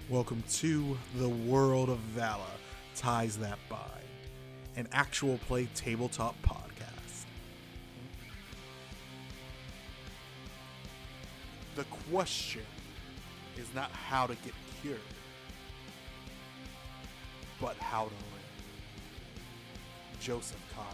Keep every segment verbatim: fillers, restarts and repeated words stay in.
Welcome to the world of Vala, Ties That Bind, an actual play tabletop podcast. The question is not how to get cured, but how to live. Joseph Connor.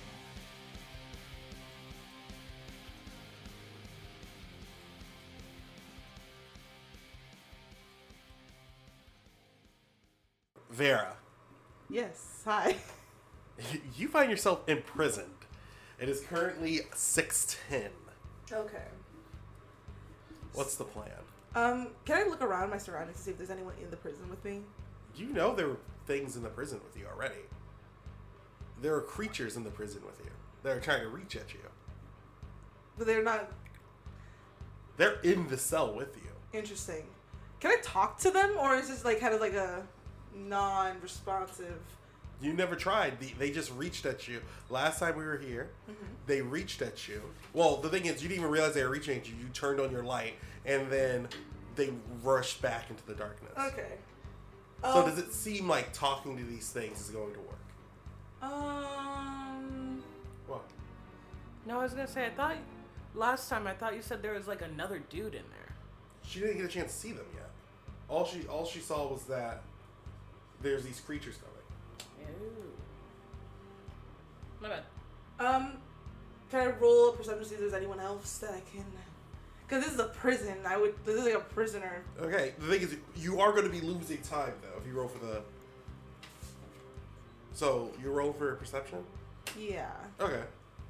Vera, Yes, hi. you find yourself imprisoned. It is currently six ten. Okay. What's the plan? Um, can I look around my surroundings to see if there's anyone in the prison with me? You know there were things in the prison with you already. There are creatures in the prison with you that are trying to reach at you. But they're not They're in the cell with you. interesting. Can I talk to them, or is this like kind of like a non-responsive? You never tried. The- They just reached at you. Last time we were here, Mm-hmm. they reached at you. Well, the thing is, you didn't even realize they were reaching at you. You turned on your light, and then they rushed back into the darkness. Okay. So Um, does it seem like talking to these things is going to work? Um. What? No, I was gonna say, I thought last time I thought you said there was like another dude in there. She didn't get a chance to see them yet. All she all she saw was that there's these creatures coming. Ew. My bad. Um. Can I roll a perception to see if there's anyone else that I can? Because this is a prison. I would. This is like a prisoner. Okay, the thing is, you are going to be losing time though if you roll for the. So you roll for perception. Yeah. Okay.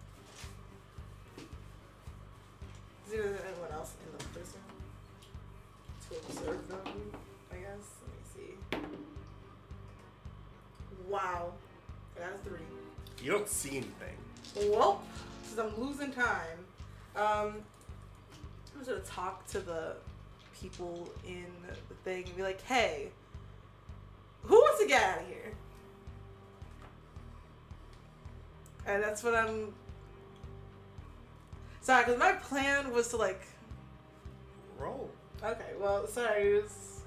See if there's anyone else in the prison to observe them, I guess. Let me see. Wow. I got a three. You don't see anything. Well, since I'm losing time, um, I'm just gonna talk to the people in the thing and be like, hey, who wants to get out of here? And that's what I'm... Sorry, because my plan was to, like... Roll. Okay, well, sorry, it was...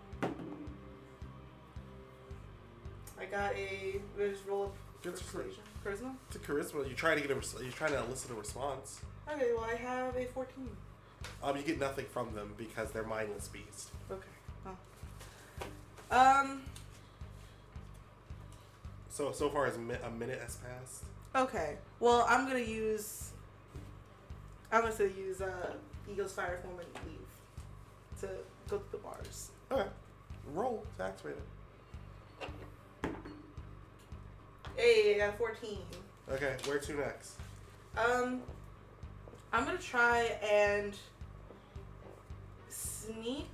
I got a... We just roll a Good persuasion. Charisma? It's a charisma. You're trying to get a. res- You're trying to elicit a response. Okay, well, I have a fourteen. Um, you get nothing from them because they're mindless beasts. Okay. Oh. Um. So so far as mi- a minute has passed. Okay. Well, I'm gonna use. I'm gonna use uh, Eagle's Fire Form and leave to go to the bars. Okay. Roll to activate it. Hey, I got a fourteen. Okay. Where to next? Um, I'm gonna try and sneak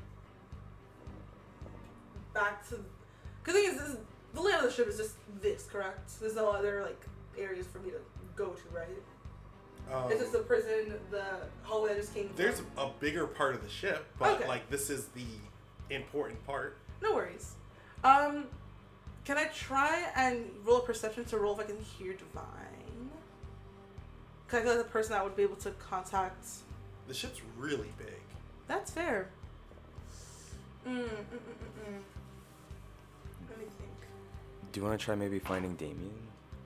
back to. Cause the thing is, this is, the layout of the ship is just this, correct? There's no other like areas for me to go to, right? Um, It's just the prison, the hallway I just came from. There's a bigger part of the ship, but Okay. like this is the important part. No worries. Um, can I try and roll a perception to roll if I can hear divine? Cause I feel like the person I would be able to contact. The ship's really big. That's fair. Mm, mm, mm, mm, mm. Let me think. Do you want to try maybe finding Damien?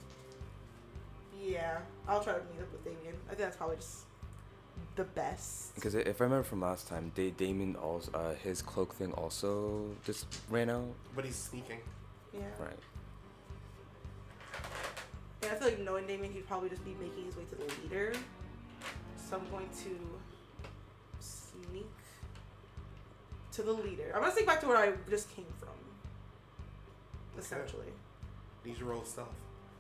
Yeah, I'll try to meet up with Damien. I think that's probably just the best. Because if I remember from last time, Da- Damien also uh, his cloak thing also just ran out. But he's sneaking. Yeah. Right. And I feel like knowing Damien, he'd probably just be making his way to the leader. So I'm going to sneak to the leader. I'm gonna sneak back to where I just came from. Essentially. Need you to roll stealth.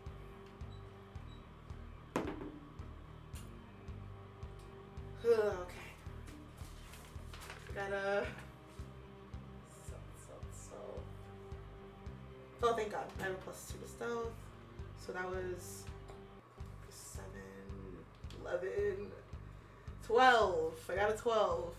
Okay. Gotta. So, so, so. Oh, thank God. I have a plus two to stealth. So that was seven, eleven, twelve. I got a twelve.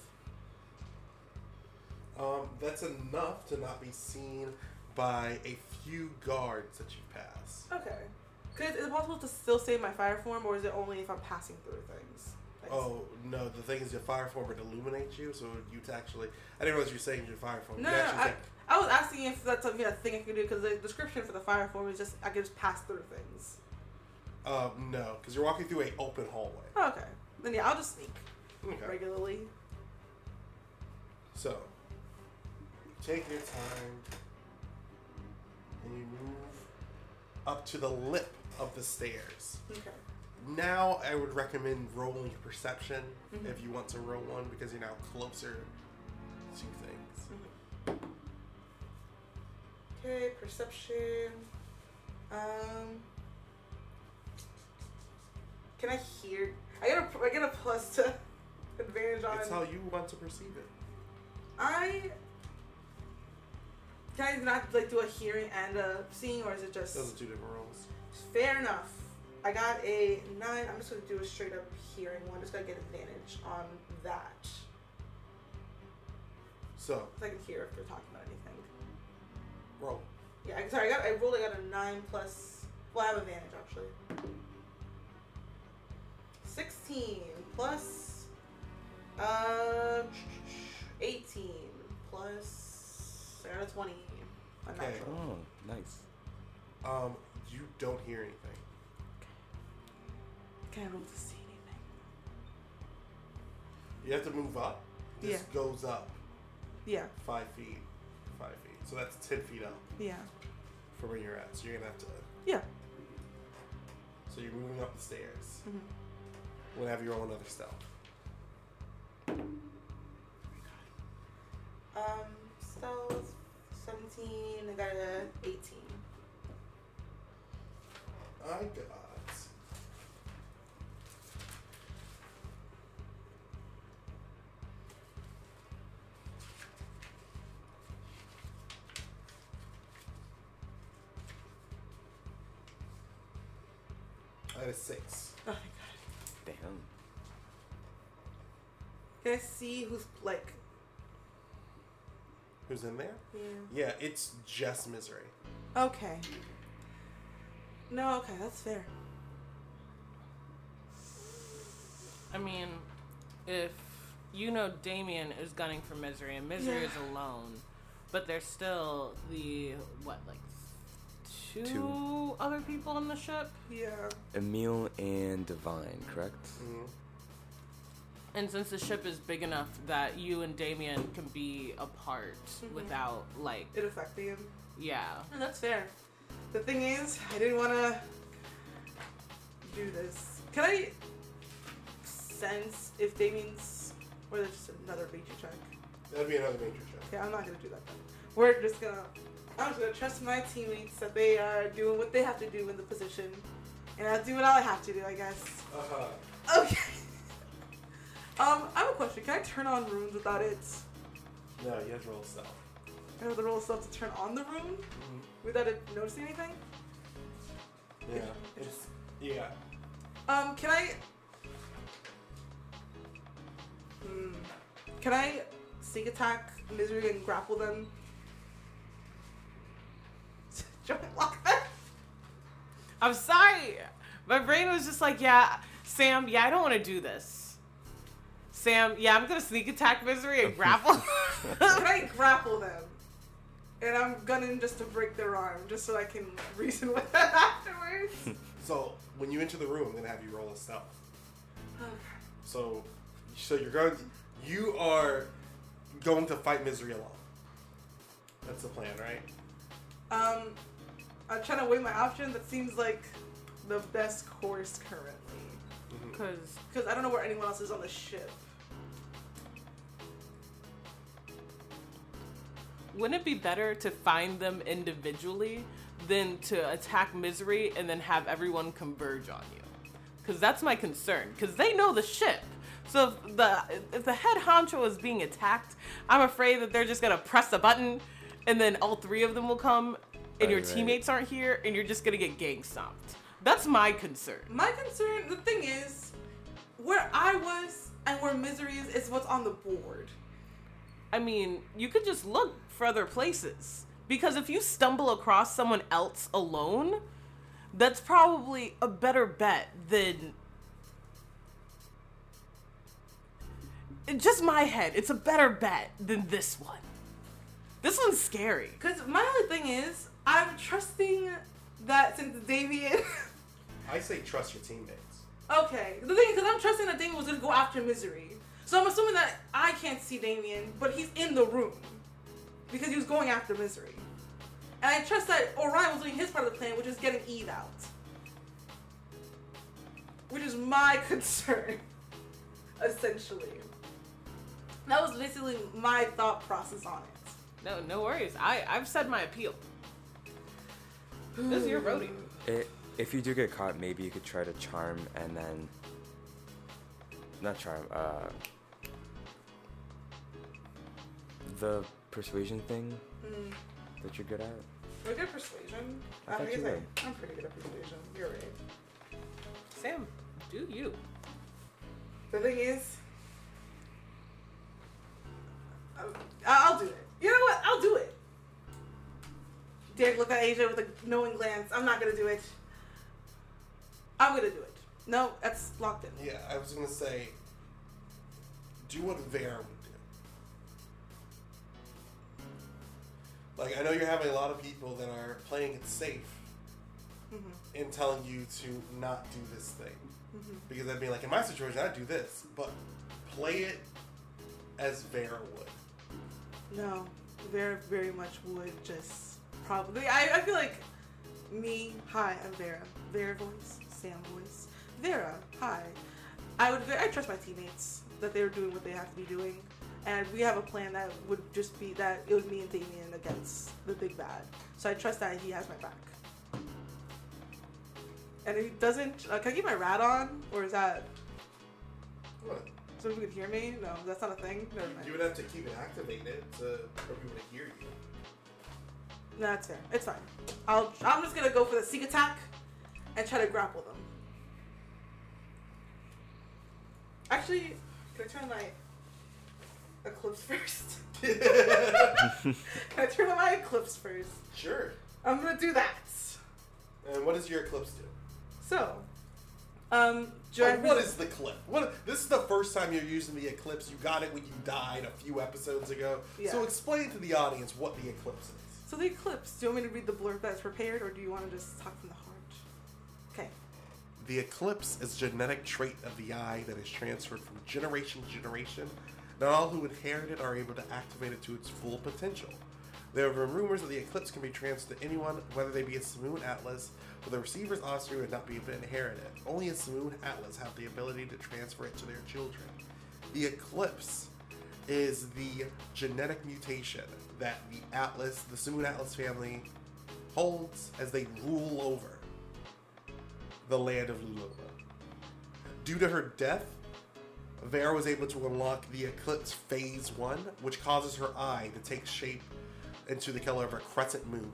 Um, that's enough to not be seen by a few guards that you pass. Okay. Cause is it possible to still save my fire form, or is it only if I'm passing through things? Like, Oh no! The thing is, your fire form would illuminate you, so you'd actually. I didn't realize you were saying your fire form. No, You no, actually I, think- I was asking if that's something a thing I could do because the description for the fire form is just I could just pass through things. Um, no, because you're walking through a open hallway. Oh, okay, then yeah, I'll just sneak Okay. regularly. So, take your time, and you move up to the lip of the stairs. Okay. Now, I would recommend rolling perception Mhm. if you want to roll one because you're now closer to things. Okay, perception. Um, can I hear? I get a I get a plus to advantage on. It's how you want to perceive it. I can I not like do a hearing and a seeing, or is it just Those are two different rolls. fair enough? I got a nine. I'm just gonna do a straight up hearing one. Just gotta get advantage on that. So, So I can hear if they're talking about anything. roll. Yeah, I'm sorry. I got I rolled. I got a nine plus. Well, I have advantage actually. Sixteen plus. Uh, eighteen plus. I got a twenty. Okay. Unnatural. Oh, nice. Um, you don't hear anything. Can I roll to see anything? You have to move up. This Yeah. goes up Yeah. five feet. Five feet. So that's ten feet up Yeah. from where you're at. So you're gonna have to. Yeah. So you're moving up the stairs. Mm-hmm. We'll have you roll another stealth. Um, stealth seventeen. I got a eighteen. I got. I had a six. Oh my god. Damn. Can I see who's like? Who's in there? Yeah. Yeah, it's just Misery. Okay. No. Okay, that's fair. I mean, if you know Damien is gunning for Misery and Misery Yeah. is alone, but there's still the what, like two, Two. other people on the ship, Yeah. Emil and Divine, correct? Mm-hmm. and since the ship is big enough that you and Damien can be apart Mhm. without like, It affected him. yeah. And that's fair. The thing is, I didn't want to do this. Can I sense if Damien's, or is it just another nature check? That'd be another major check. Okay, I'm not gonna do that then. We're just gonna, I'm just gonna trust my teammates that they are doing what they have to do in the position, and I'll do what I have to do, I guess. Uh-huh. Okay. um, I have a question. Can I turn on runes without it? No, you have to roll stealth. I have the roll stuff to turn on the rune without it noticing anything. Yeah. It's, yeah. Um, can I? Hmm. Can I sneak attack Misery and grapple them? Joint lock them? I'm sorry. My brain was just like, yeah, Sam, yeah, I don't want to do this. Sam, yeah, I'm gonna sneak attack Misery and grapple. Can I grapple them? And I'm gunning just to break their arm, just so I can reason with them afterwards. So when you enter the room, I'm gonna have you roll a stealth. Okay. So, so you're going, you are going to fight Misery alone. That's the plan, right? Um, I'm trying to weigh my options. That seems like the best course currently. Because Because I don't know where anyone else is on the ship. wouldn't it be better to find them individually than to attack Misery and then have everyone converge on you? Because that's my concern. Because they know the ship. So if the if the head honcho is being attacked, I'm afraid that they're just gonna press a button, and then all three of them will come, and Right, your right. teammates aren't here, and you're just gonna get gang stomped. That's my concern. My concern, the thing is, where I was and where Misery is, is what's on the board. I mean, you could just look for other places. Because if you stumble across someone else alone, that's probably a better bet than just my head. It's a better bet than this one. This one's scary. Because my only thing is, I'm trusting that since Damien... I say trust your teammates. Okay. The thing is, because I'm trusting that Damien was going to go after Misery. So I'm assuming that I can't see Damien, but he's in the room. Because he was going after Misery. And I trust that Orion was doing his part of the plan, which is getting Eve out. Which is my concern. Essentially. That was basically my thought process on it. No, no worries. I, I've said my appeal. This is your roadie. It, if you do get caught, maybe you could try to charm and then... Not charm, uh... the persuasion thing Mm. that you're good at. We're good at persuasion. I I'm, thought you gonna say, were. I'm pretty good at persuasion. You're right. Sam, do you? The thing is, I'll, I'll do it. You know what? I'll do it. Derek looked at Asia with a knowing glance. I'm not gonna do it. I'm gonna do it. No, that's locked in. Yeah, I was gonna say, do what Vera would do. Like, I know you're having a lot of people that are playing it safe Mm-hmm. and telling you to not do this thing. Mm-hmm. Because I'd be like, in my situation, I'd do this, but play it as Vera would. No, Vera very much would just probably. I, I feel like me, hi, I'm Vera. Vera voice, Sam voice. Vera, hi. I would. I trust my teammates that they're doing what they have to be doing, and we have a plan that would just be that it was me and Damien against the big bad. So I trust that he has my back. And if he doesn't, uh, can I keep my rat on, or is that What? so people can hear me? No, that's not a thing. Never mind. You would have to keep it activated to, for people to hear you. No, that's fair. It's fine. I'll. I'm just gonna go for the sneak attack and try to grapple them. Actually, can I turn on my eclipse first? Can I turn on my eclipse first? Sure. I'm gonna do that. And what does your eclipse do? So, um, do I Like, what really- is the clip? What? This is the first time you're using the eclipse. You got it when you died a few episodes ago. Yeah. So explain to the audience what the eclipse is. So the eclipse. Do you want me to read the blurb that's prepared, or do you want to just talk from the heart? Okay. The eclipse is a genetic trait of the eye that is transferred from generation to generation. Not all who inherit it are able to activate it to its full potential. There have been rumors that the eclipse can be transferred to anyone, whether they be a Simoon Atlas, but the receiver's offspring would not be able to inherit it. Only a Simoon Atlas have the ability to transfer it to their children. The eclipse is the genetic mutation that the Atlas, the Simoon Atlas family, holds as they rule over the land of Lulova. Due to her death, Vera was able to unlock the Eclipse Phase one, which causes her eye to take shape into the color of a crescent moon.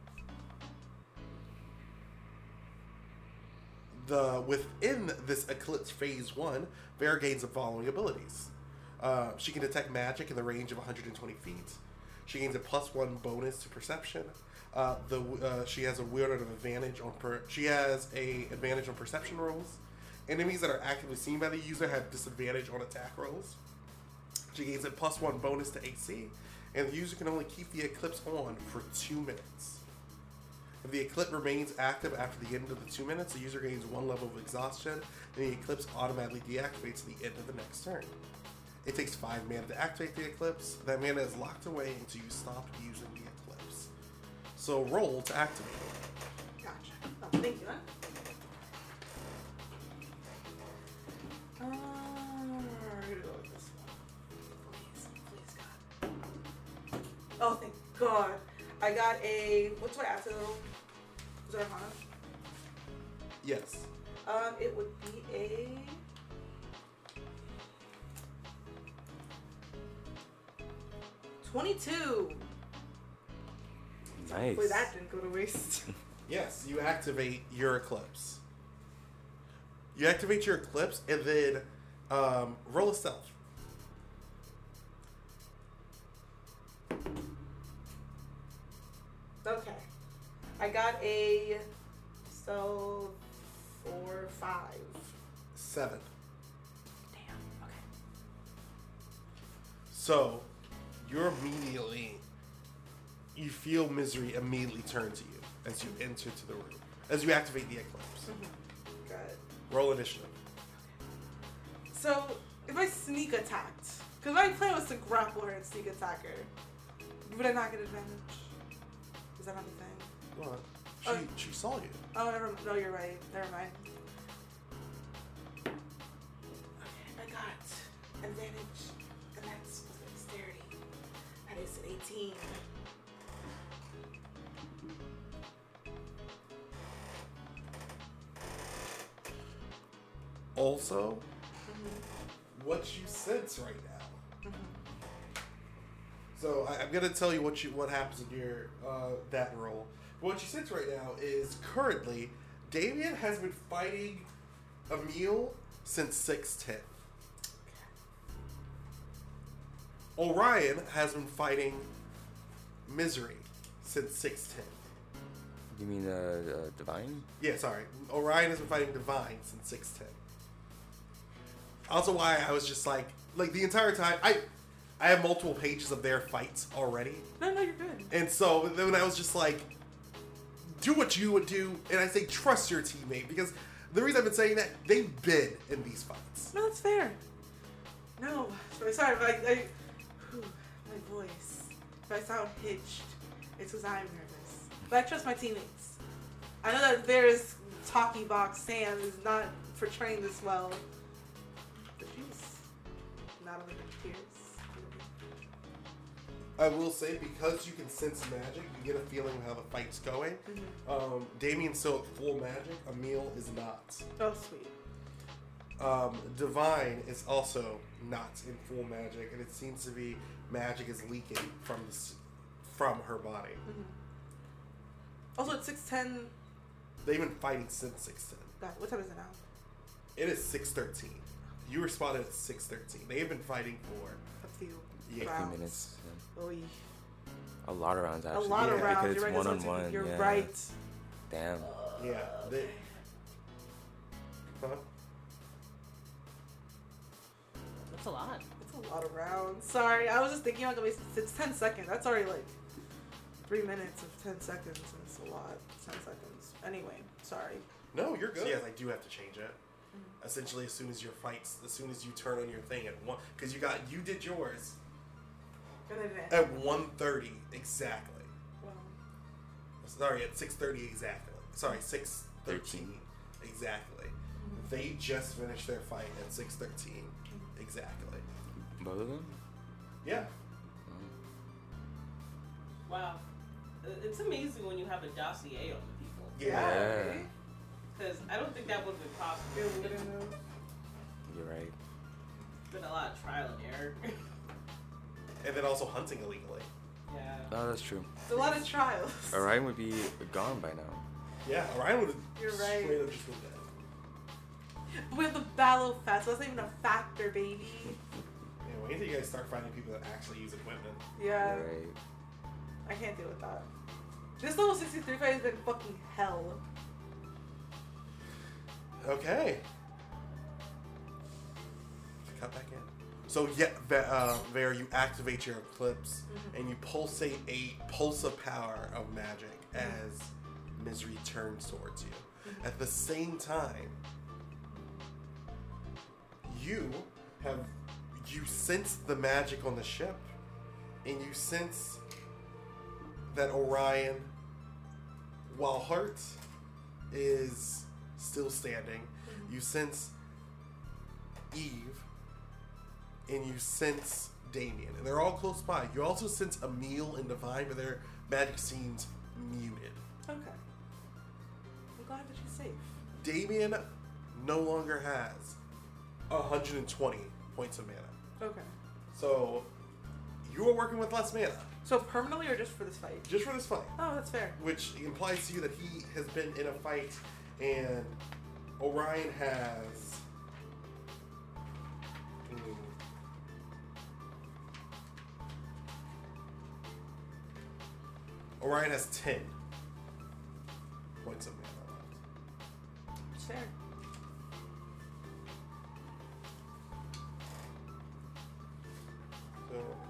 The within this Eclipse Phase one, Vera gains the following abilities. Uh, she can detect magic in the range of one hundred twenty feet. She gains a plus one bonus to perception. Uh, the uh, she has a weird advantage on per. She has a advantage on perception rolls. Enemies that are actively seen by the user have disadvantage on attack rolls. She gains a plus one bonus to A C, and the user can only keep the eclipse on for two minutes. If the eclipse remains active after the end of the two minutes, the user gains one level of exhaustion, and the eclipse automatically deactivates at the end of the next turn. It takes five mana to activate the eclipse. That mana is locked away until you stop using the eclipse. So roll to activate it. Gotcha. Oh, thank you, huh? Uh, we're gonna go with this one. Please, please, God. Oh, thank God. I got a. What's my acid? Is that Arcana? Yes. Um, it would be a. twenty-two. Nice. Hopefully that didn't go to waste. Yes, you activate your eclipse. You activate your eclipse and then um, roll a stealth. Okay. I got a. So. Four, five. Seven. Damn. Okay. So, you're immediately, you feel misery immediately turn to you as you enter to the room, as you activate the eclipse. Got it. Roll initiative. So, if I sneak attacked, because my plan was to grapple her and sneak attack her, would I not get advantage? Is that not the thing? What? She, Oh. she saw you. Oh, never. No, you're right. Never mind. Okay, I got advantage, and that's dexterity. That is an eighteen. Also, what you sense right now. So I, I'm gonna tell you what you what happens in your uh, that roll. What you sense right now is currently Damien has been fighting Emil since six ten. Orion has been fighting Misery since six ten. You mean uh, uh divine? Yeah, sorry. Orion has been fighting Divine since six ten. Also, why I was just like, like the entire time, I, I have multiple pages of their fights already, No, no, you're good. and so then I was just like, do what you would do, and I say trust your teammate because the reason I've been saying that they've been in these fights. No, that's fair. No, sorry, sorry, but I, I whew, my voice. If I sound hitched, it's because I'm nervous. But I trust my teammates. I know that there's Talkie Box Sam is not portraying this well, but she's not a living Pierce. I will say because you can sense magic, you get a feeling of how the fight's going. Um, Damien's still at full magic. Emil is not. Oh, sweet. Um, Divine is also not in full magic, and it seems to be magic is leaking from the, s- from her body. Also, at six ten, They've been fighting since six ten. God, what time is it now? It is six thirteen. You were spotted at six thirteen. They have been fighting for A few Yeah, rounds. Few minutes. Yeah. Oy. A lot of rounds A actually. lot of yeah, rounds. Because You're it's right. one that's on what I'm one. thinking. You're yeah. right. Damn. yeah. They, huh? That's a lot. That's a lot of rounds. Sorry, I was just thinking like it's ten seconds. That's already like three minutes of ten seconds, and it's a lot. Ten seconds. Anyway, sorry. No, you're good. So yes, I do have to change it. Essentially, as soon as your fights, as soon as you turn on your thing at one, because you got you did yours Good advantage. at one thirty exactly. Well, Sorry, at six thirty exactly. Sorry, six thirteen exactly. They just finished their fight at six thirteen exactly. Both of them? Yeah. Wow. Uh, It's amazing when you have a dossier on the people. Yeah. Yeah. right? Because I don't think that would have been possible. Yeah, we It's didn't know. You're right. been a lot of trial and error. And then also hunting illegally. yeah. Oh, that's true. It's a lot of trials. Orion would be gone by now. Yeah, Orion would have You're right. straight up just been dead. But we have the Battle Fest. So that's not even a factor, baby. Yeah, wait until you guys start finding people that actually use equipment. Yeah, You're right. I can't deal with that. This level sixty-three fight has been fucking hell. Okay. Cut back in. So yeah, Va- uh, Ver, you activate your eclipse and you pulsate a pulse of power of magic as Misery turns towards you. At the same time, you have you sense the magic on the ship, and you sense that Orion, while hurt, is still standing. You sense Eve, and you sense Damien, and they're all close by. You also sense Emil and Divine, but their magic seems muted. Okay. I'm glad that she's safe. Damien no longer has one hundred twenty points of mana. Okay. So you are working with less mana So permanently or just for this fight? just for this fight, Oh, that's fair. which implies to you that he has been in a fight, and Orion has. Hmm. Orion has ten points of mana left. It's fair. So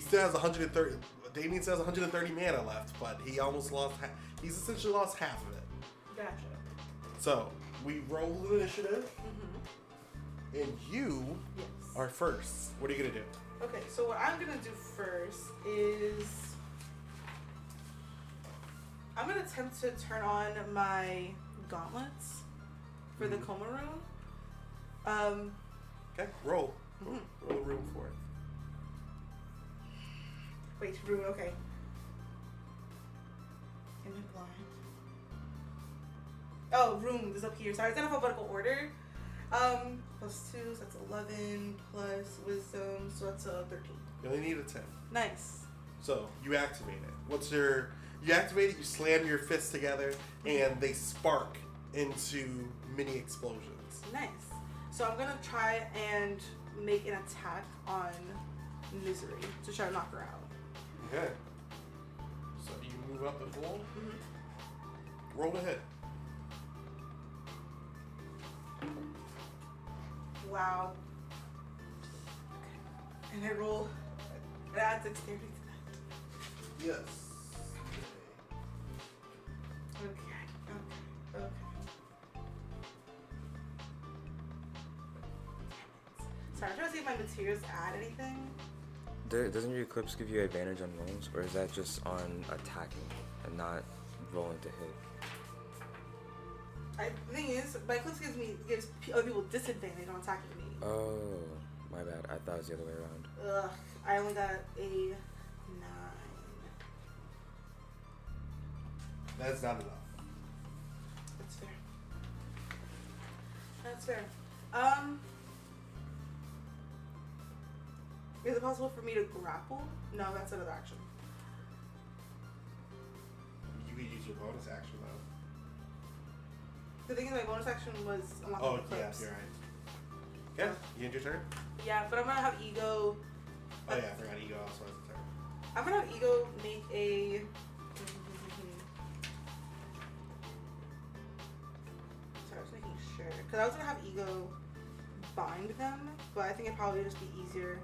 still has one hundred thirty. Damien still has one hundred thirty mana left, but he almost lost. Ha- he's essentially lost half of it. Gotcha. So we roll an initiative, Mm-hmm. and you Yes. are first. What are you gonna do? Okay, so what I'm gonna do first is I'm gonna attempt to turn on my gauntlets for the Mhm. coma rune. Um, Okay, roll. Mhm. Roll a room for it. wait, rune. Okay. Am I blind? Oh, rune is up here. Sorry, it's in alphabetical order. Um, plus two, so that's eleven. Plus wisdom, so that's a thirteen. You only need a ten. Nice. So you activate it. What's your? You activate it. You slam your fists together, and they spark into mini explosions. Nice. So I'm gonna try and make an attack on Misery to try to knock her out. Okay. So you move up the roll. Mm-hmm. Roll ahead. Wow. Okay. And I roll. It adds dexterity to Yes. that. Okay. Okay. Okay. Sorry, I'm trying to see if my materials add anything. Do- Doesn't your eclipse give you advantage on rolls, or is that just on attacking and not rolling to hit? I, the thing is, my eclipse gives me gives p- other people disadvantage on attacking me. Oh, my bad. I thought it was the other way around. Ugh, I only got a nine. That's not enough. That's fair. That's fair. Um, is it possible for me to grapple? No, that's another action. You could use your bonus action though. The thing is, my bonus action was unlocking Oh the yeah, clips. you're right. Yeah, you end your turn. Yeah, but I'm gonna have Ego. Oh yeah, I forgot Ego also has a turn. I'm gonna have Ego make a. Sorry, I was making sure because I was gonna have Ego bind them, but I think it'd probably just be easier.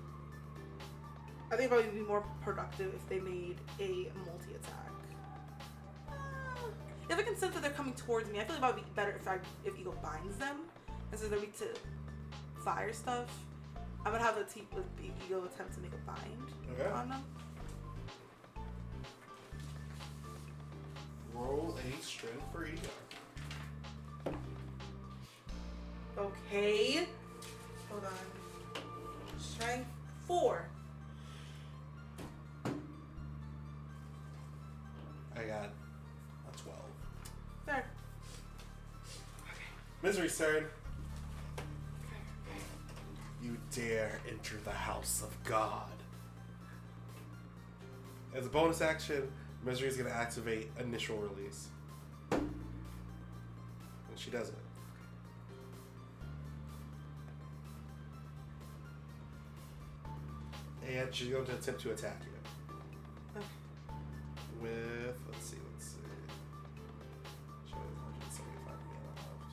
I think it'd probably be more productive if they made a multi attack. If I can sense that they're coming towards me, I feel like it would be better if I if Ego binds them instead of me to fire stuff. I'm gonna have a te- with Ego attempt to make a bind Okay. on them. Roll a strength for Ego. Okay. Hold on. Strength four. I got a twelve. There. Misery's turn. You dare enter the house of God. As a bonus action, Misery is going to activate initial release. And she does it. And she's going to attempt to attack you. Okay. With, let's see, let's see. She has one hundred seventy-five mana left.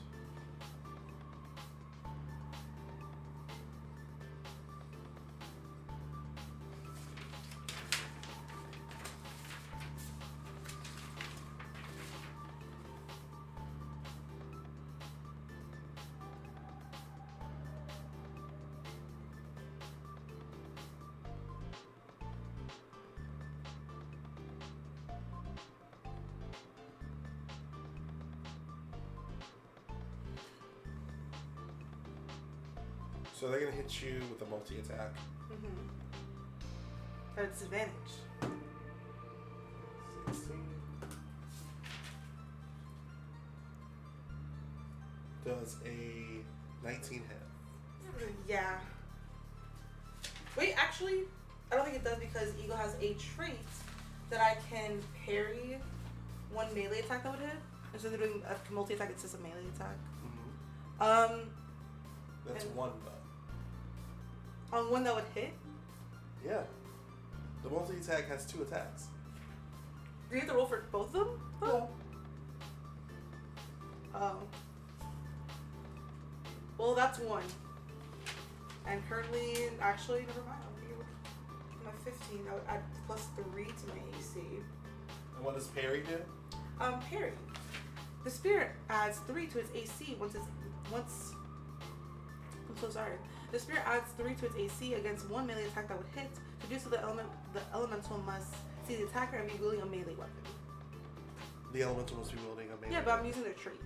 So they're gonna hit you with a multi attack. Mm-hmm. At a disadvantage. sixteen. Does a nineteen hit? Yeah. Wait, actually, I don't think it does because Eagle has a trait that I can parry one melee attack that would hit. Instead of doing a multi attack, it's just a melee attack. Mm-hmm. Um, That's And- one though. on one that would hit. Yeah. The multi attack has two attacks. Do you have to roll for both of them? though? Oh. Well, that's one. And currently, actually, never mind. I'm thinking of my fifteen. I would add plus three to my A C. And what does parry do? Um, parry. The spirit adds three to its A C once it's once. I'm so sorry. The spirit adds three to its A C against one melee attack that would hit. To do so, the element the elemental must see the attacker and be wielding a melee weapon. The elemental must be wielding a melee. Yeah, but I'm using their trait.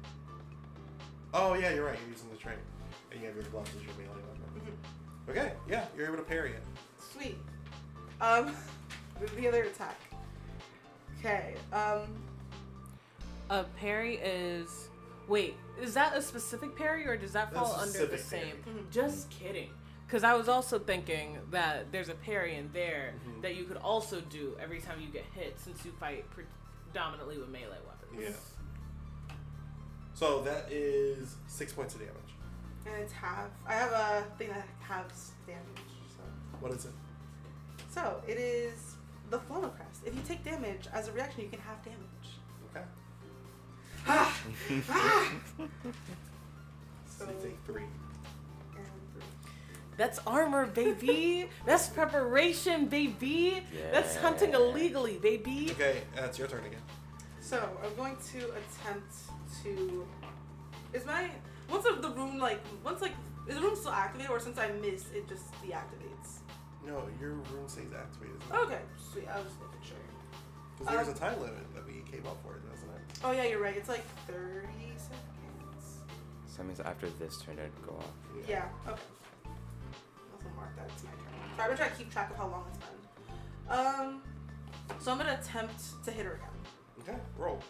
Oh yeah, you're right. You're using the trait, and you have your gloves as your melee weapon. Mm-hmm. Okay, yeah, you're able to parry it. Sweet. Um, the other attack. Okay. Um. A parry is. Wait, is that a specific parry or does that That's fall a under the specific same? parry. Mhm. Just kidding. Because I was also thinking that there's a parry in there Mhm. that you could also do every time you get hit since you fight predominantly with melee weapons. Yeah. So that is six points of damage. And it's half. I have a thing that halves damage. So. What is it? So it is the Flama Crest. If you take damage as a reaction, you can half damage. Okay. Ah! Ah! So you take three. And three. That's armor, baby. That's preparation, baby. That's hunting Yeah. illegally, baby. Okay, that's your turn again. So I'm going to attempt to. Is my once the room like once like is the room still activated or since I miss it just deactivates? No, your rune stays activated. Okay, sweet. I was just making sure. Because there's Um, a time limit that we came up for, doesn't it? Oh yeah, you're right. It's like thirty seconds. So that means after this turn it'd go off. Yeah. Okay. I'll mark that it's my turn. So I'm gonna try to keep track of how long it's been. Um. So I'm gonna attempt to hit her again. Okay, roll.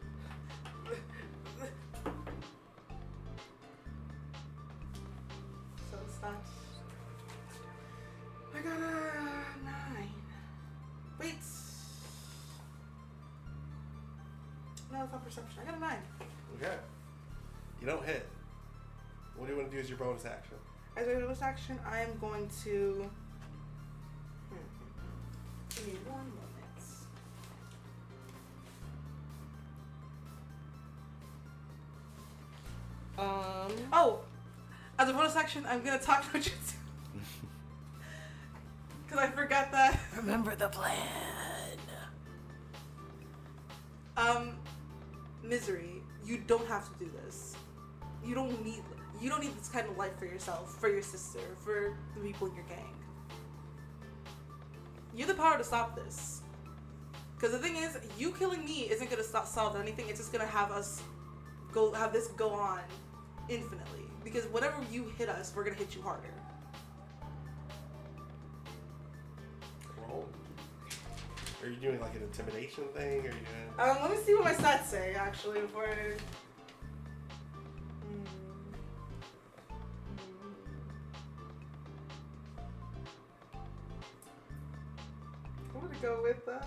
So it's not. I got a nine. Wait. No, it's not perception. I got a nine. Okay. You don't hit. What do you want to do as your bonus action? As a bonus action, I am going to. Hmm. Give me one moment. Um. Oh, as a bonus action, I'm gonna talk no jutsu. Cause I forgot that. Remember the plan. Um, Misery, you don't have to do this. You don't need. You don't need this kind of life for yourself, for your sister, for the people in your gang. You have the power to stop this. Cause the thing is, you killing me isn't gonna stop solve anything. It's just gonna have us go have this go on infinitely. Because whenever you hit us, we're gonna hit you harder. Roll. Are you doing like an intimidation thing? Or are you doing... Um, let me see what my stats say actually before I. Hmm. Hmm. I'm gonna go with uh.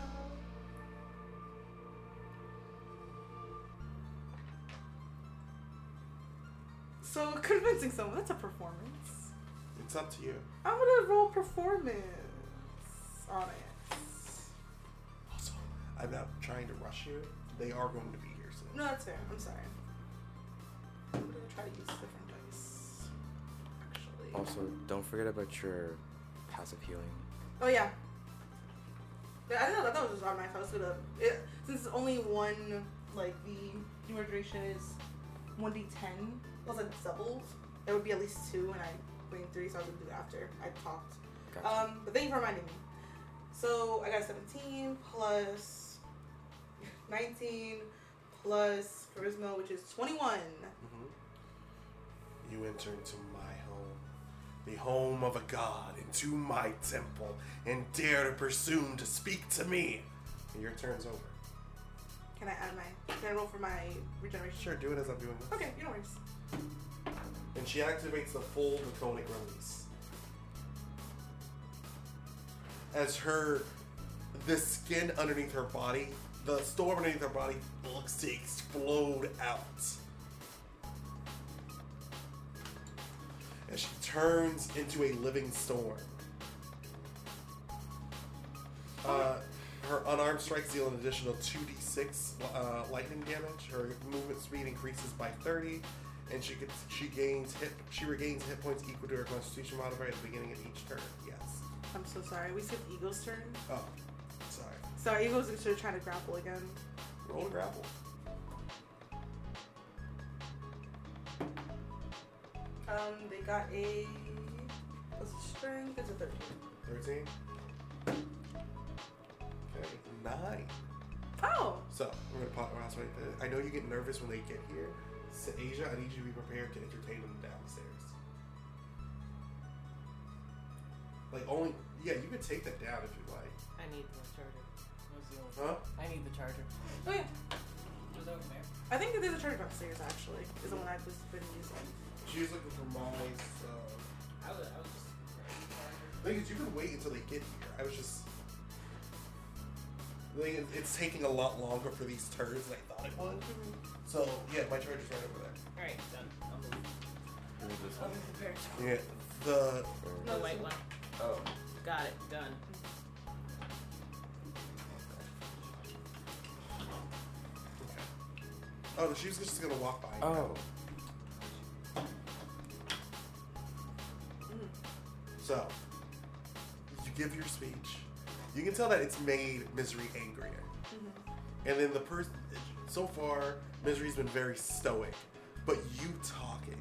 So convincing someone, that's a performance. It's up to you. I'm gonna roll performance on it. Also, I'm not trying to rush you. They are going to be here soon. No, that's fair. I'm sorry. I'm gonna try to use different dice. Actually. Also, don't forget about your passive healing. Oh yeah. Yeah, I didn't know that was just automatic. I was gonna it, since it's only one like the duration is one d ten plus like doubles. It would be at least two, and I put in three, so I was gonna do it after I talked. Gotcha. Um, but thank you for reminding me. So I got seventeen plus nineteen plus charisma, which is twenty-one. Mm-hmm. You enter into my home, the home of a god, into my temple, and dare to presume to speak to me. And your turn's over. Can I add my? Can I roll for my regeneration? Sure, do it as I'm doing this. Okay, you know worries. And she activates the full draconic release. As her, the skin underneath her body, the storm underneath her body looks to explode out. As she turns into a living storm. Uh, her unarmed strikes deal an additional two d six uh, lightning damage. Her movement speed increases by thirty, and she gets she gains hit she regains hit points equal to her Constitution modifier at the beginning of each turn. Yes. I'm so sorry. We skipped Ego's turn. Oh, sorry. Sorry, Ego's actually trying to grapple again. Roll a grapple. Um, they got a. What's the strength? It's a thirteen. thirteen. Okay, nine. Oh! So, we're gonna pop right there. I know you get nervous when they get here. So, Asia, I need you to be prepared to entertain them downstairs. Like, only. Yeah, you could take that down if you like. I need the charger. What's the only- Huh? I need the charger. Oh, yeah. What's over there? I think that there's a charger upstairs, actually. Is the one I've just been using. She's looking for my stuff. I was, I was just. The thing is, you can wait until they get here. I was just. The thing is, it's taking a lot longer for these turns than I thought it would. So, yeah, my charger's right over there. Alright, done. I'll move. Who is this I'll one? be prepared. Yeah, the. The white one. Oh. Got it. Done. Okay. Oh, she was just gonna walk by. Oh. So, you give your speech. You can tell that it's made Misery angrier. Mm-hmm. And then the person, so far, Misery's been very stoic. But you talking,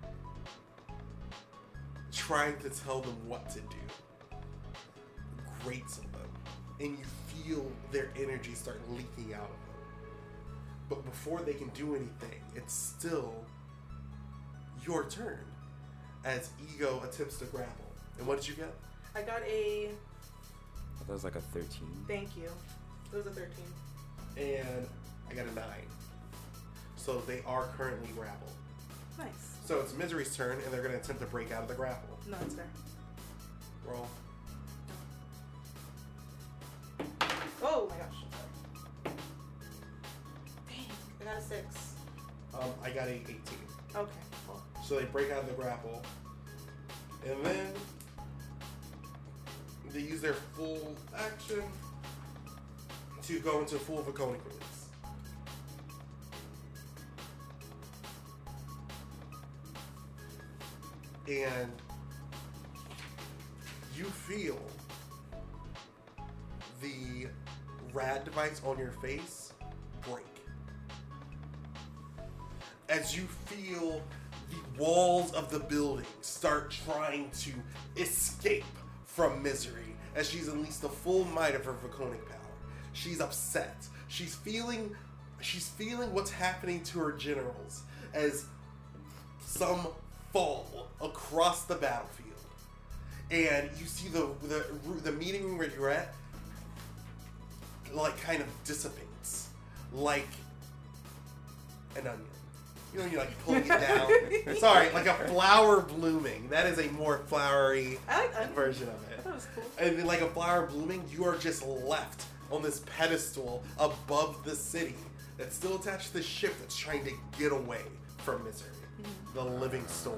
trying to tell them what to do, grates on them. And you feel their energy start leaking out of them. But before they can do anything, it's still your turn as Ego attempts to grapple. And what did you get? I got a. I thought it was like a thirteen. Thank you. It was a thirteen. And I got a nine. So they are currently grappled. Nice. So it's Misery's turn, and they're going to attempt to break out of the grapple. No, it's fair. Roll. Oh my gosh. Dang. I got a six. Um, I got a eighteen. Okay, cool. So they break out of the grapple, and then they use their full action to go into full Vaconic release. And you feel the rad device on your face break. As you feel the walls of the building start trying to escape from Misery as she's unleashed the full might of her Vaconic power. She's upset. She's feeling she's feeling what's happening to her generals as some fall across the battlefield. And you see the the, the meeting room where you're at like kind of dissipates like an onion. You know, you're like pulling it down. Sorry, like a flower blooming. That is a more flowery I like onion. version of I it. thought it was cool. And then, like a flower blooming, you are just left on this pedestal above the city that's still attached to the ship that's trying to get away from Misery, Mm-hmm. the living storm.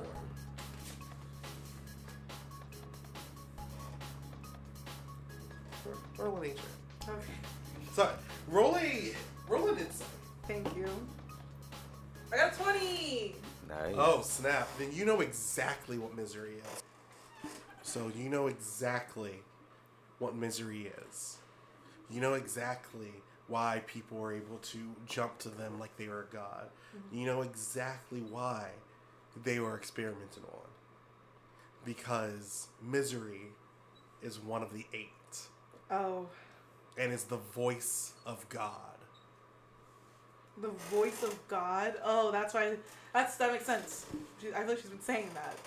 Roll an nature. Okay. Sorry, roll a roll an insight. Thank you. I got a twenty. Nice. Oh, snap. Then you know exactly what Misery is. So you know exactly what Misery is. You know exactly why people were able to jump to them like they were a god. Mm-hmm. You know exactly why they were experimented on. Because Misery is one of the eight. Oh. And is the voice of God. The voice of God? Oh, that's why. That's, that makes sense. She, I feel like she's been saying that.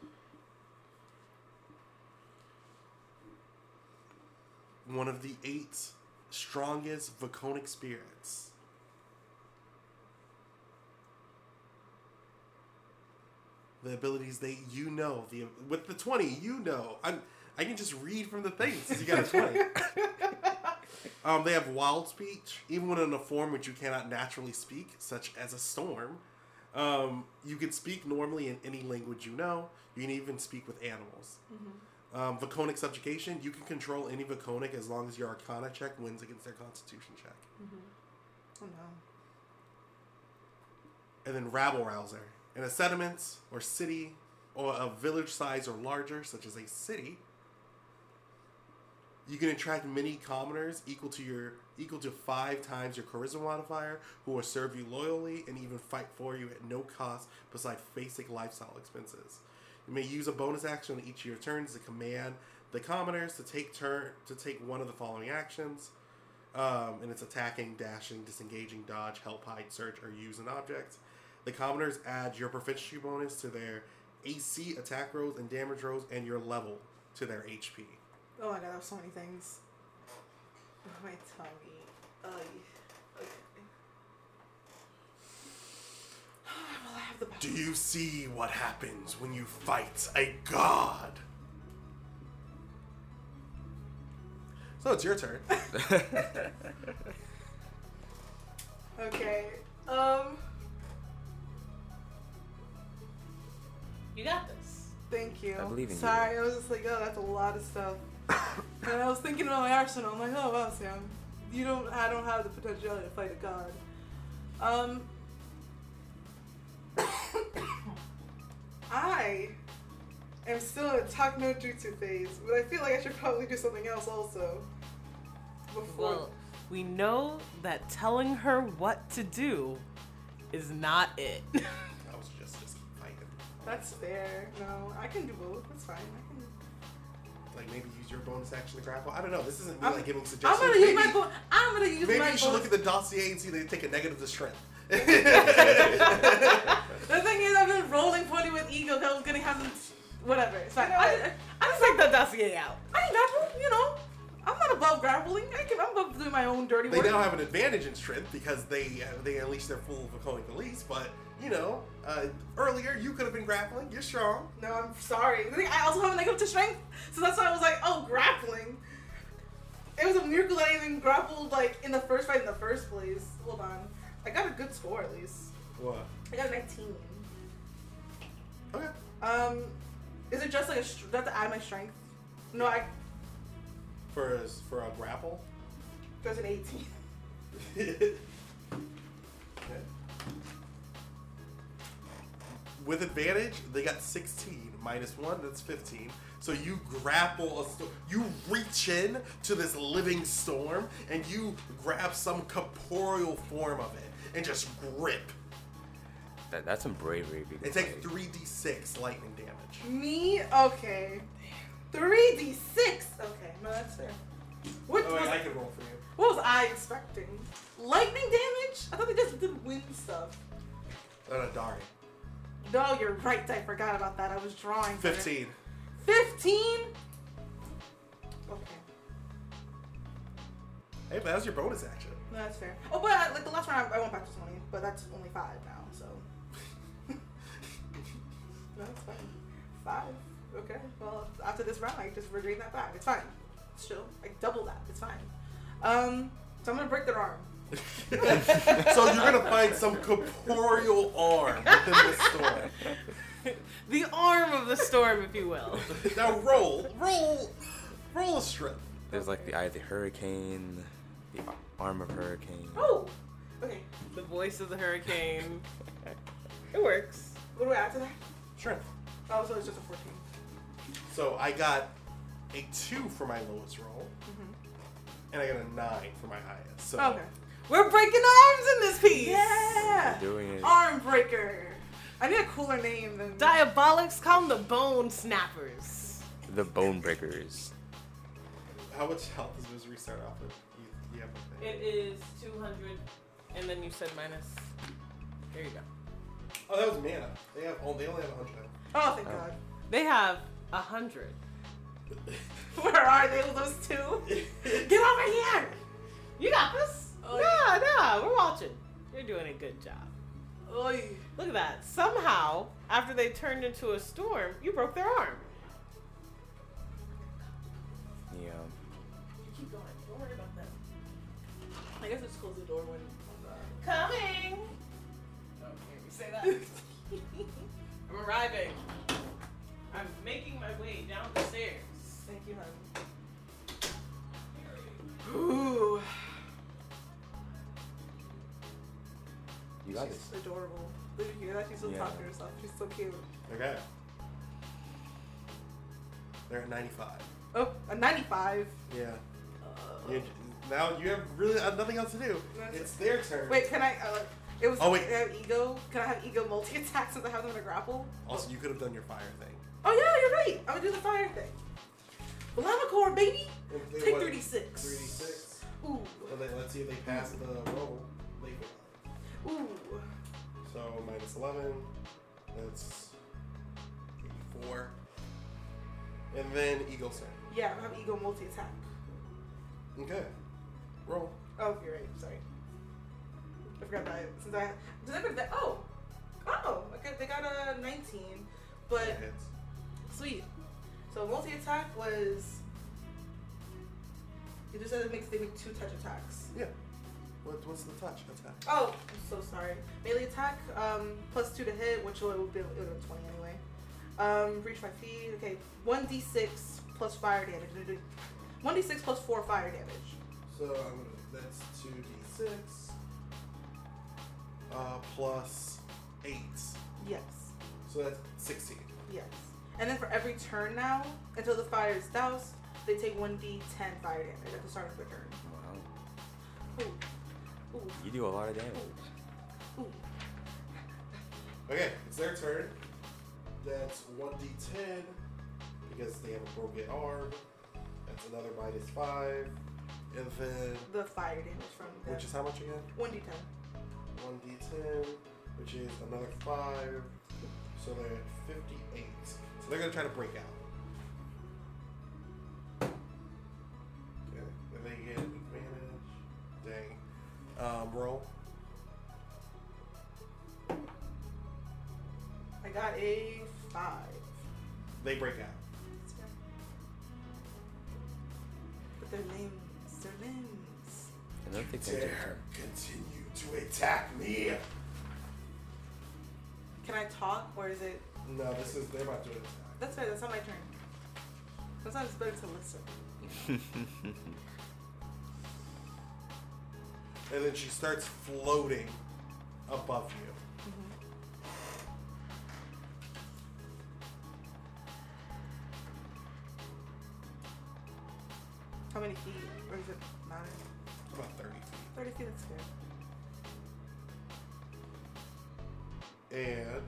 One of the eight strongest Vaconic spirits. The abilities they you know the with the twenty you know I'm I can just read from the things since you got a twenty. um, they have wild speech even when in a form which you cannot naturally speak, such as a storm. Um, you can speak normally in any language you know. You can even speak with animals. Mm-hmm. Um, Vaconic subjugation. You can control any Vaconic as long as your Arcana check wins against their Constitution check. Mm-hmm. Oh no. And then rabble rouser. In a settlement or city or a village size or larger, such as a city, You can attract many commoners equal to your equal to five times your charisma modifier, who will serve you loyally and even fight for you at no cost besides basic lifestyle expenses. You may use a bonus action on each of your turns to command the commoners to take turn to take one of the following actions. Um, and it's attacking, dashing, disengaging, dodge, help, hide, search, or use an object. The commoners add your proficiency bonus to their A C, attack rolls, and damage rolls, and your level to their H P. Oh my god, that was so many things. My tummy. Ugh. Okay. Well, I have the Do you see what happens when you fight a god? So it's your turn. Okay. Um. You got this. Thank you. I believe in you. Sorry, I was just like, oh, that's a lot of stuff. And I was thinking about my arsenal. I'm like, oh wow, Sam, you don't. I don't have the potentiality to fight a god. Um. I am still in talk no jutsu phase, but I feel like I should probably do something else also. Before. Well, we know that telling her what to do is not it. I was just just fighting. That's fair. No, I can do both. That's fine. I can. Like maybe use your bonus action to grapple. I don't know. This isn't me I'm- like giving I'm suggestions. gonna use maybe, my. Bo- I'm gonna use maybe my. you should bonus- look at the dossier and see they take a negative to strength. The thing is, I've been rolling twenty with ego because I was gonna have them. Whatever. It's fine. I, I just take that dossier out. I can grapple. You know, I'm not above grappling. I can. I'm above doing my own dirty They work. now have an advantage in strength because they uh, they unleash their full Vaconic release. But you know, uh, earlier you could have been grappling. You're strong. No, I'm sorry. The thing- I also have a negative to strength, so that's why I was like, oh, grappling. It was a miracle that I even grappled like in the first fight in the first place. Hold on, I got a good score at least. What? I got a nineteen. Okay. Um, is it just like a? str- Do I have to add my strength? No, I. For a, for a grapple. There's an eighteen. Okay. With advantage, they got sixteen. Minus one, that's fifteen. So you grapple a sto- you reach in to this living storm and you grab some corporeal form of it and just grip. That, that's some bravery. Because It takes like, three d six lightning damage. Me? Okay. three d six. Okay, no, that's fair. What Oh, was, wait, I can roll for you. what was I expecting? Lightning damage? I thought they just did wind stuff. Oh, no, Dari. No, you're right. I forgot about that. I was drawing. for it. fifteen. fifteen? Okay. Hey, but that was your bonus action. No, that's fair. Oh, but uh, like the last round, I, I went back to twenty, but that's only five now, so. No, that's fine. Five. Okay. Well, after this round, I just regain that back. It's fine. It's chill. I double that. It's fine. Um, so I'm gonna break their arm. So you're gonna find some corporeal arm within the storm. The arm of the storm, if you will. Now roll, roll, roll a strength. there's like the eye of the hurricane, the arm of hurricane. Oh. Okay. The voice of the hurricane. It works. What do I add to that? Strength. Oh, so it's just a fourteen. So I got a two for my lowest roll, and I got a nine for my highest. So Okay. We're breaking arms in this piece. Yeah. Doing it. Arm breaker. I need a cooler name than. Diabolics, call them the Bone Snappers. The Bone Breakers. how much health does Misery start off with? You, you have a thing. It is two hundred, and then you said minus. There you go. Oh, that was mana. They have. Oh, they only have a hundred. Oh, thank Oh. God. They have a hundred. Where are they? Those two? Get over here. You got this. Oh, nah, nah, we're watching. You're doing a good job. Oy. Look at that. Somehow, after they turned into a storm, you broke their arm. Yeah. You keep going. Don't worry about that. I guess it's close the door when. Coming. Don't hear me say that. I'm arriving. I'm making my way down the stairs. Thank you, honey. Ooh. You got She's this. adorable. Did you hear that? She's still Yeah. talking to herself. She's so cute. Okay. They're at ninety-five. Oh, a ninety-five. Yeah. Uh, You, now you have really uh, nothing else to do. That's- It's their turn. Wait, can I? Uh, it was. Oh, wait. I have ego. Can I have ego multi attack since I have them in a grapple? Also, you could have done your fire thing. Oh yeah, you're right. I'm gonna do the fire thing. Lava core, baby. And they Take want three d six. three d six. Ooh. So they, let's see if they pass the roll. They fail. Ooh. So minus eleven. That's eighty-four. And then Eagle turn. Yeah, I have ego multi attack. Okay. Roll. Oh, you're right. Sorry. I forgot that. Since I did I put that? Oh. Oh. Okay. They got a nineteen, but That hits. sweet. So multi attack was. It just said it makes they make two touch attacks. Yeah. What, what's the touch attack? Oh, I'm so sorry. Melee attack, um, plus two to hit, which will be it would have been twenty anyway. Um, reach my feet. Okay, one d six plus fire damage. One d six plus four fire damage. So I'm gonna, that's two d six uh, plus eight. Yes, So that's sixteen. yes. And then for every turn now, until the fire is doused, they take one d ten fire damage at the start of the turn. Wow. Ooh, ooh, You do a lot of damage. ooh. Okay, it's their turn. That's one d ten because they have a broken arm. That's another minus five. And then, The fire damage from the which is how much again? one d ten. one d ten, which is another five. So they're at fifty-eight. So they're going to try to break out. Okay, and they get advantage. Dang. Um, roll. I got a five. They break out. But their limbs, their limbs. I don't think they do. continue to attack me. Can I talk or is it? No, this is, they're about to attack. That's right. That's not my turn. Sometimes it's better to listen. And then she starts floating above you. How many feet? Or does it matter? About thirty feet. Thirty feet. That's good. And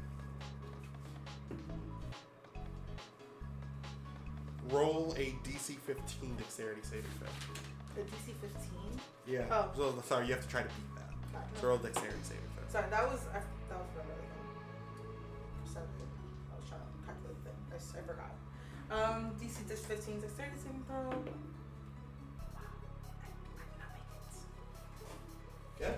roll a D C fifteen dexterity saving throw. The D C fifteen. Yeah. Oh. So sorry, you have to try to beat that. Gotcha. So roll dexterity saving throw. Sorry, that was I, that was really percentage. I was trying to calculate that. I, s- I forgot. Um, D C dis fifteen dexterity saving throw. Wow, I, I did not make it. Okay.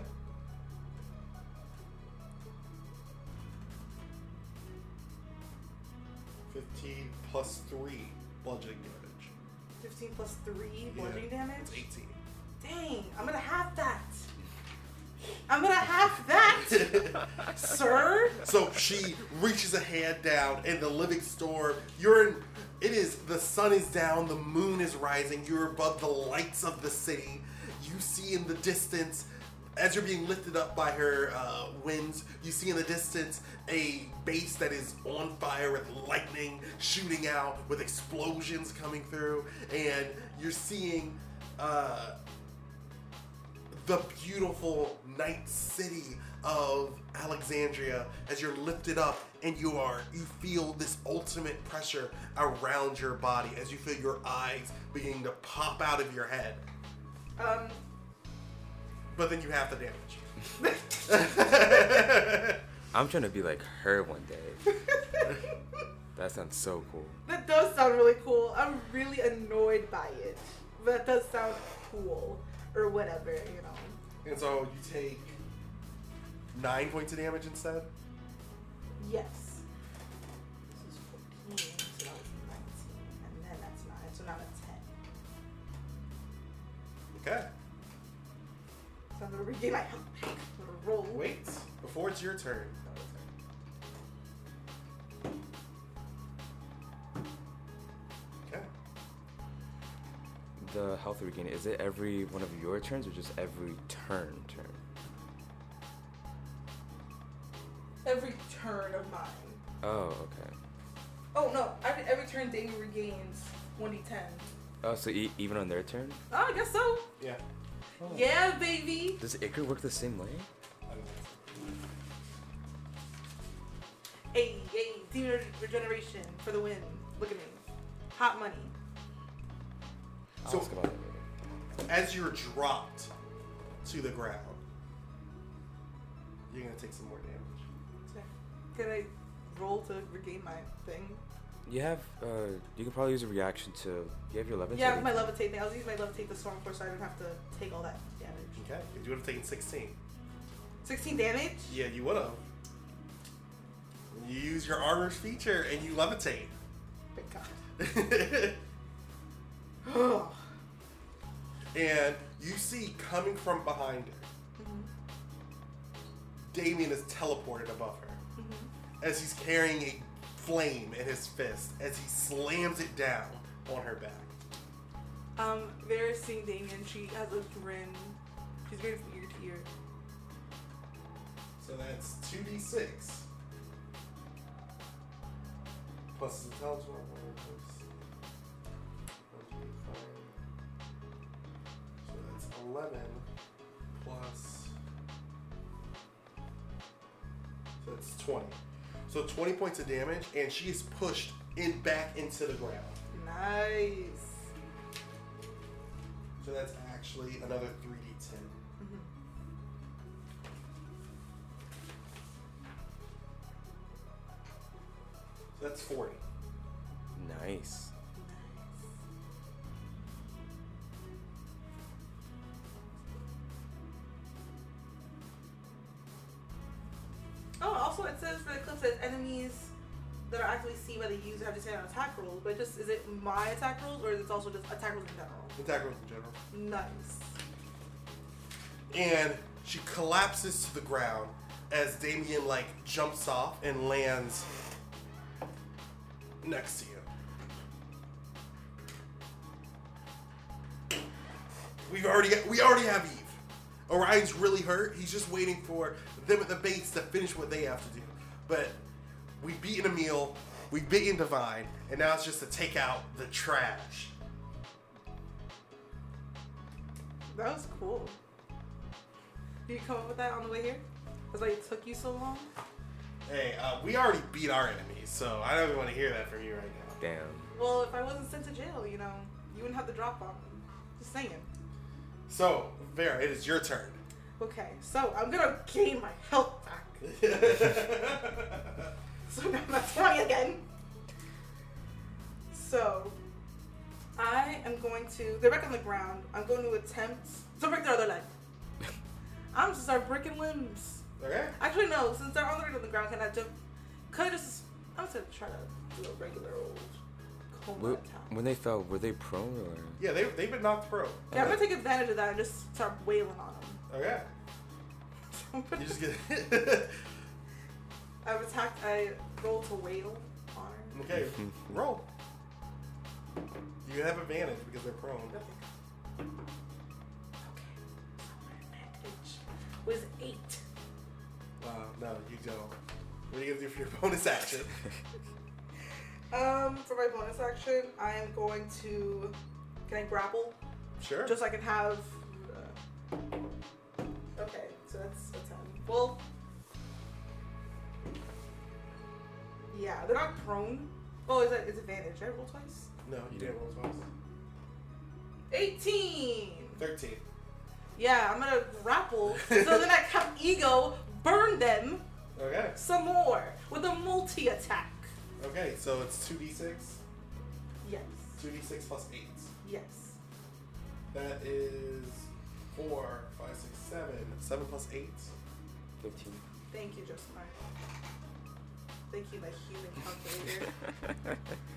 Fifteen plus three bludgeoning damage. Fifteen plus three Yeah, bludgeoning damage. It's eighteen. Dang, I'm gonna have that. I'm gonna have that, sir. So she reaches a hand down, and the living storm. You're in. It is. The sun is down. The moon is rising. You're above the lights of the city. You see in the distance, as you're being lifted up by her uh, winds, you see in the distance a base that is on fire with lightning shooting out, with explosions coming through, and you're seeing. Uh, the beautiful night city of Alexandria as you're lifted up and you are you feel this ultimate pressure around your body as you feel your eyes beginning to pop out of your head. Um, But then you have the damage. I'm trying to be like her one day. That sounds so cool. that does sound really cool. I'm really annoyed by it, but that does sound cool or whatever, you know. And so you take nine points of damage instead. Yes. This is fourteen, so that was nineteen, and then that's nine, so now that's ten. Okay. So I'm gonna regain my health back. I'm gonna roll. Wait. Before it's your turn. Okay. The health regain, is it every one of your turns or just every turn turn? Every turn of mine. Oh, okay. Oh no! Every, every turn Damien regains one d ten. Oh, so e- even on their turn? Oh, I guess so. Yeah. Oh. Yeah, baby. Does Icar work the same way? Hey, hey, demon re- regeneration for the win. Look at me. Hot money. I'll So- ask about it later. As you're dropped to the ground, you're gonna take some more damage. Can I roll to regain my thing? You have, uh, you can probably use a reaction to, you have your levitate. Yeah, my levitate thing. I was using my levitate the storm force so I didn't have to take all that damage. Okay. If you would have taken sixteen. sixteen damage? Yeah, you would have. You use your armor's feature and you levitate. Thank God. And you see coming from behind her, Mhm. Damien is teleported above her Mhm. as he's carrying a flame in his fist as he slams it down on her back. Um, Vera's seeing Damien. She has a grin. She's grinning from ear to ear. So that's two d six. Plus the intelligence roll. So that's eleven plus. So that's twenty. So twenty points of damage, and she is pushed in back into the ground. Nice. So that's actually another three d ten. Mhm. So that's forty. Nice. Oh, also it says for the clip that enemies that are actively seen by the user have to stand on attack rolls, but just is it my attack rolls or is it also just attack rolls in general? Attack rolls in general. Nice. And she collapses to the ground as Damien like jumps off and lands next to you. We've already we already have Eve. Orion's really hurt. He's just waiting for them at the base to finish what they have to do. But we've beaten Emil, we've beaten Divine, and now it's just to take out the trash. That was cool. Did you come up with that on the way here? That's why it took you so long? Hey, uh, we already beat our enemies, so I don't even want to hear that from you right now. Damn. Well, if I wasn't sent to jail, you know, you wouldn't have the drop on me. Just saying. So, Vera, it is your turn. Okay, so I'm gonna gain my health back. So now I'm at twenty again. So I am going to. They're back on the ground. I'm going to attempt to break their other leg. I'm just start breaking limbs. Okay. Actually, no. Since they're already on the ground, can I jump? Could I just? I'm just gonna try to do a regular old combat Wh- attack. When they fell, were they prone or? Yeah, they, they've been knocked pro. Yeah, I'm gonna take advantage of that and just start wailing on them. Okay. You just get. I've attacked. I roll to wail on her. Okay, roll. You have advantage because they're prone. Okay. Okay. So my advantage was eight. Uh, no, you don't. What are you gonna do for your bonus action? Um, for my bonus action, I am going to. Can I grapple? Sure. Just so I can have. Uh, okay, so that's a ten. Well. Yeah, they're not prone. Oh, is that is advantage? Did I roll twice? No, you didn't roll twice. Eighteen. Thirteen. Yeah, I'm gonna grapple. So then I have ego burn them Okay. some more with a multi attack. Okay, so it's two d six. Yes. two d six plus eight. Yes. That is four, five, six, seven. seven plus eight. Fifteen. Thank you, Josemar. Thank you, my human calculator.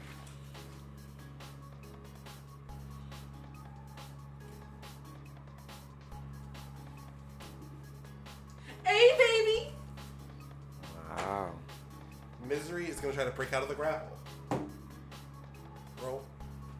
Hey, baby! Wow. Misery is gonna try to break out of the grapple. Roll.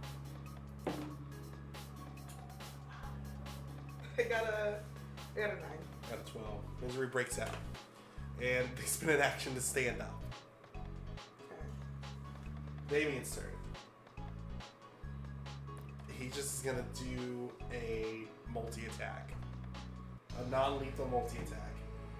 I got a, I got a nine. Got a twelve. Misery breaks out. And they spin an action to stand up. Okay. Damien's turn. he just is gonna do a multi attack, a non-lethal multi attack.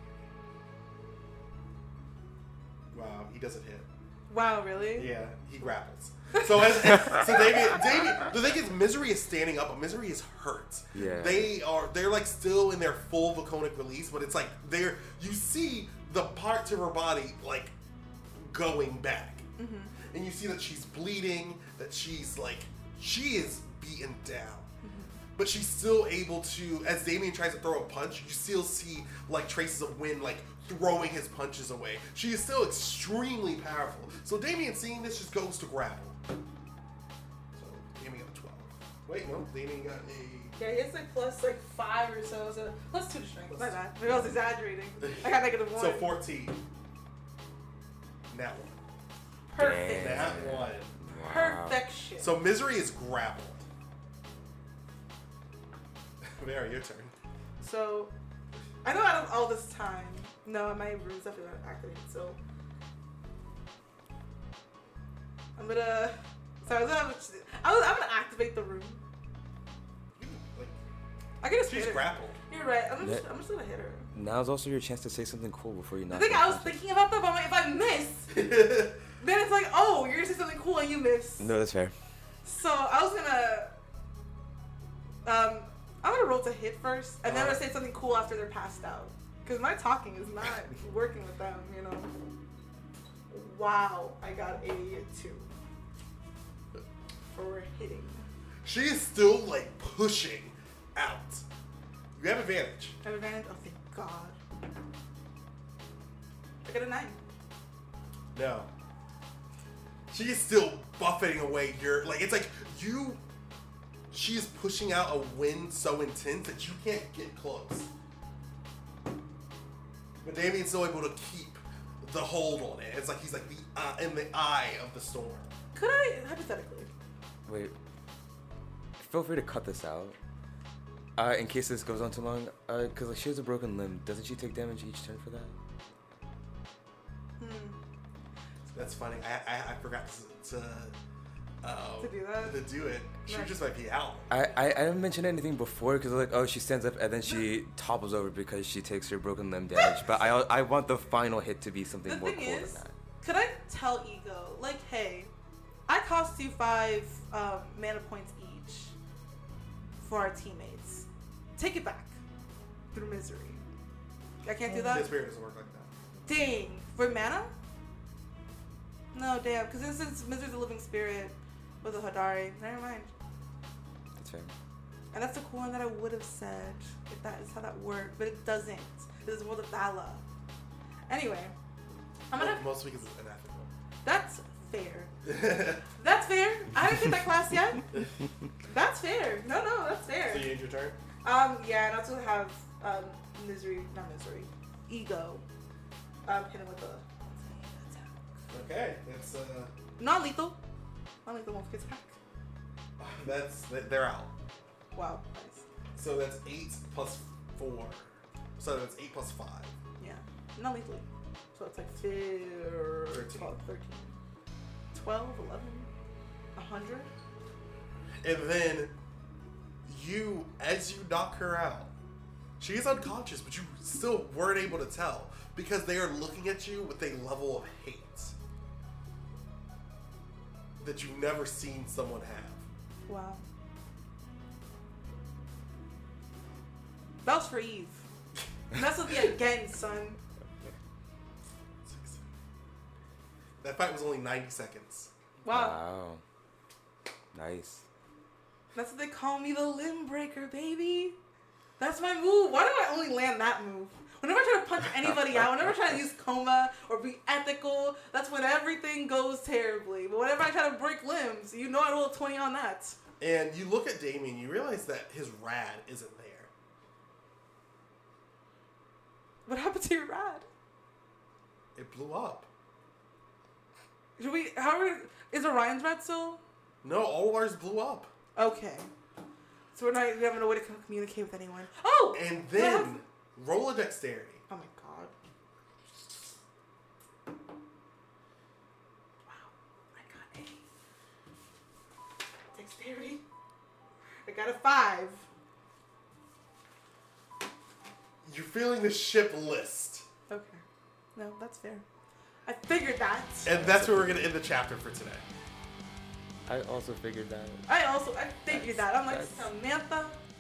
Wow, he doesn't hit. Wow, really? Yeah, he grapples. So as, as so Damien, Damien, the thing is, Misery is standing up, but Misery is hurt. Yeah. They are they're like still in their full Vaconic release, but it's like they're you see the parts of her body like going back, Mm-hmm. and you see that she's bleeding, that she's like she is beaten down. Mm-hmm. But she's still able to, as Damien tries to throw a punch, you still see like traces of wind like throwing his punches away. She is still extremely powerful. So Damien, seeing this, just goes to grapple. So Damien got a twelve. Wait, no, Damien got a... Yeah, he has like plus like five or so, so plus two to strength. Plus My two. bad. Maybe I was exaggerating. I got negative one. So fourteen. Now one. Perfect. Damn. Now one. Wow. Perfection. So Misery is grappled. Mary, your turn. So, I know out of all this time, no, my runes definitely not activated, so. I'm gonna. So I was gonna, I was, I'm gonna activate the rune. Like, I can just she's hit her. grappled. You're right. I'm just, Yeah. I'm just gonna hit her. Now's also your chance to say something cool before you I knock think her I was unconscious. thinking about that, but I'm like, if I miss, then it's like, oh, you're gonna say something cool and you miss. No, that's fair. So I was gonna. Um, I'm gonna roll to hit first, and then I'm Alright. gonna say something cool after they're passed out. Because my talking is not working with them, you know. Wow, I got a two for hitting. She is still like pushing out. You have advantage. I have advantage. Oh, thank God. I got a nine. No. She is still buffeting away your like it's like you she is pushing out a wind so intense that you can't get close. But Damien's still able to keep the hold on it. It's like he's like the uh, in the eye of the storm. Could I, hypothetically, Wait. Feel free to cut this out. Uh, in case this goes on too long, uh, cause like she has a broken limb. Doesn't she take damage each turn for that? hmm, That's funny. I I, I forgot to to, uh, To do that? to do it. She Right. just might be out. I, I, I didn't mention anything before because like oh she stands up and then she topples over because she takes her broken limb damage. But I I want the final hit to be something the more thing cool is, than that. could I tell Ego, like, hey, I cost you five um, mana points each for our teammates. Take it back through misery. I can't do that? His spirit doesn't work like that. Dang. For mana? No, damn. Because since Misery's a living spirit with a Hadari, never mind. That's fair. And that's the cool one that I would have said if that is how that worked, but it doesn't. This is World of Vala. Anyway, I'm gonna. Most weeks is unethical. That's fair. That's fair. I haven't hit that class yet. That's fair. No, no, that's So fair. you end your turn? Um, yeah, and also have um, misery, not misery, ego. Um, hit him with a attack. Okay. It's uh Non lethal. Non lethal won't get attack. that's they're out. Wow, nice. So that's eight plus four. So that's eight plus five. Yeah, non lethally. So it's like fir- Thirteen. twelve, thirteen, twelve, eleven, one hundred. And then you, as you knock her out, she is unconscious, but you still weren't able to tell because they are looking at you with a level of hate that you've never seen someone have. Wow. That was for Eve. Mess with me again, son. That fight was only ninety seconds. Wow. Wow. Nice. That's what they call me, the limb breaker, baby. That's my move. Why do I only land that move? Whenever I try to punch anybody out, whenever I try to use coma or be ethical, that's when everything goes terribly. But whenever I try to break limbs, you know I roll a twenty on that. And you look at Damien, you realize that his rad isn't there. What happened to your rad? It blew up. Should we? How are? Is Orion's rad still? No, all of ours blew up. Okay. So we're not. We have no way to communicate with anyone. Oh. And do I have- then roll a dexterity. Oh my god. Wow. I got a dexterity. I got a five. You're feeling the ship list. Okay. No, that's fair. I figured that. And that's where we're going to end the chapter for today. I also figured that. I also I figured That's- that. I'm like, that's- Samantha,